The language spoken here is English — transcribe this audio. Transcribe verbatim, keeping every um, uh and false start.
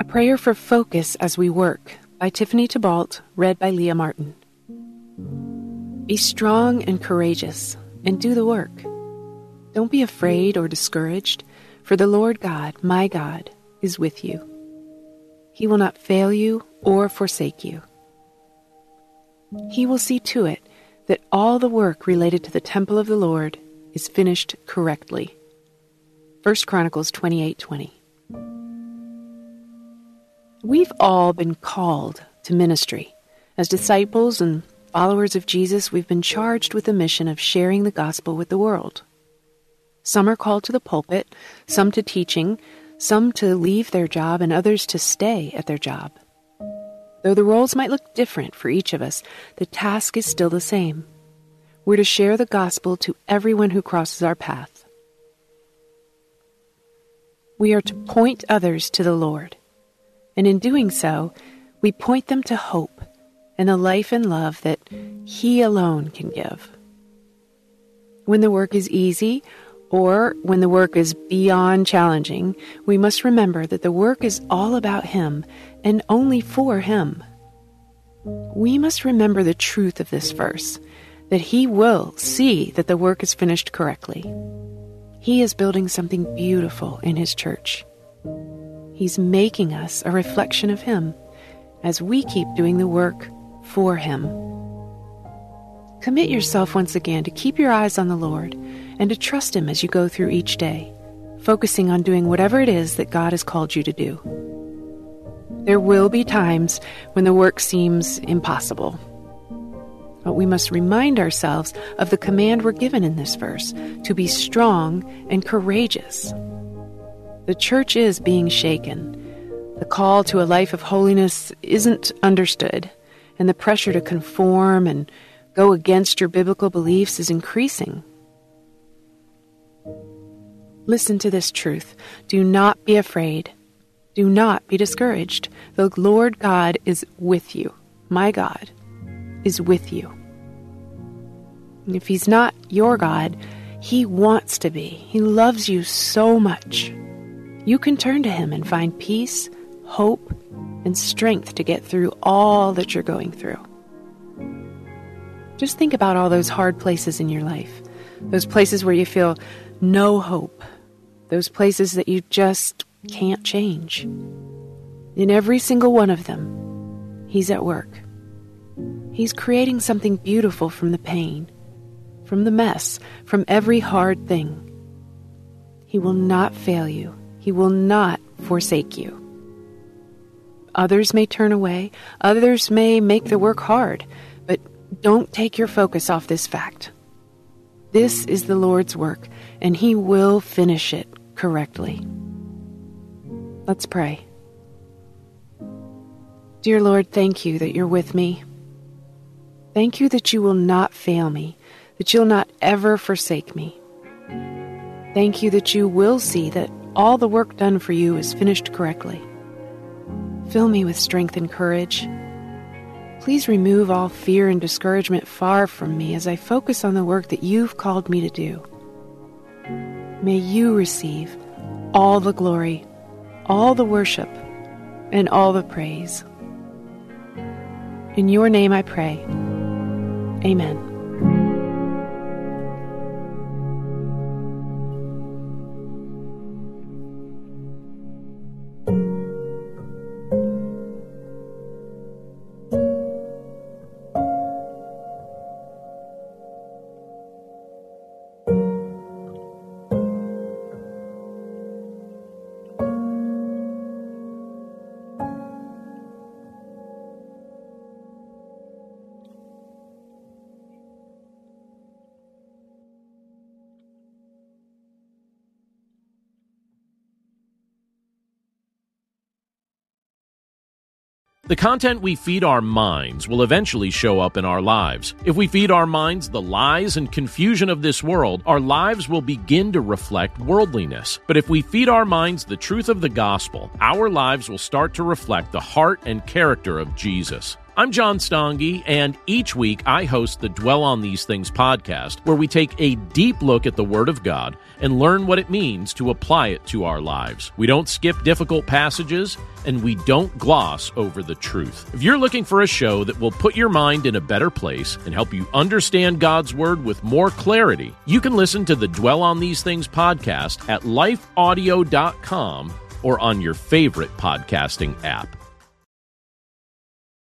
Prayer for Focus as We Work by Tiffany Tybalt, read by Leah Martin. Be strong and courageous, and do the work. Don't be afraid or discouraged, for the Lord God, my God, is with you. He will not fail you or forsake you. He will see to it that all the work related to the temple of the Lord is finished correctly. First Chronicles twenty-eight twenty. We've all been called to ministry. As disciples and followers of Jesus, we've been charged with the mission of sharing the gospel with the world. Some are called to the pulpit, some to teaching, some to leave their job, and others to stay at their job. Though the roles might look different for each of us, the task is still the same. We're to share the gospel to everyone who crosses our path. We are to point others to the Lord. And in doing so, we point them to hope and the life and love that He alone can give. When the work is easy, or when the work is beyond challenging, we must remember that the work is all about Him and only for Him. We must remember the truth of this verse, that He will see that the work is finished correctly. He is building something beautiful in His church. He's making us a reflection of Him as we keep doing the work for Him. Commit yourself once again to keep your eyes on the Lord and to trust Him as you go through each day, focusing on doing whatever it is that God has called you to do. There will be times when the work seems impossible, but we must remind ourselves of the command we're given in this verse to be strong and courageous. The church is being shaken. The call to a life of holiness isn't understood, and the pressure to conform and go against your biblical beliefs is increasing. Listen to this truth. Do not be afraid. Do not be discouraged. The Lord God is with you. My God is with you. If He's not your God, He wants to be. He loves you so much. You can turn to Him and find peace, hope, and strength to get through all that you're going through. Just think about all those hard places in your life, those places where you feel no hope, those places that you just can't change. In every single one of them, He's at work. He's creating something beautiful from the pain, from the mess, from every hard thing. He will not fail you. He will not forsake you. Others may turn away. Others may make the work hard. But don't take your focus off this fact. This is the Lord's work, and He will finish it correctly. Let's pray. Dear Lord, thank you that you're with me. Thank you that you will not fail me, that you'll not ever forsake me. Thank you that you will see that all the work done for you is finished correctly. Fill me with strength and courage. Please remove all fear and discouragement far from me as I focus on the work that you've called me to do. May you receive all the glory, all the worship, and all the praise. In your name I pray. Amen. The content we feed our minds will eventually show up in our lives. If we feed our minds the lies and confusion of this world, our lives will begin to reflect worldliness. But if we feed our minds the truth of the gospel, our lives will start to reflect the heart and character of Jesus. I'm John Stange, and each week I host the Dwell on These Things podcast, where we take a deep look at the Word of God and learn what it means to apply it to our lives. We don't skip difficult passages, and we don't gloss over the truth. If you're looking for a show that will put your mind in a better place and help you understand God's Word with more clarity, you can listen to the Dwell on These Things podcast at life audio dot com or on your favorite podcasting app.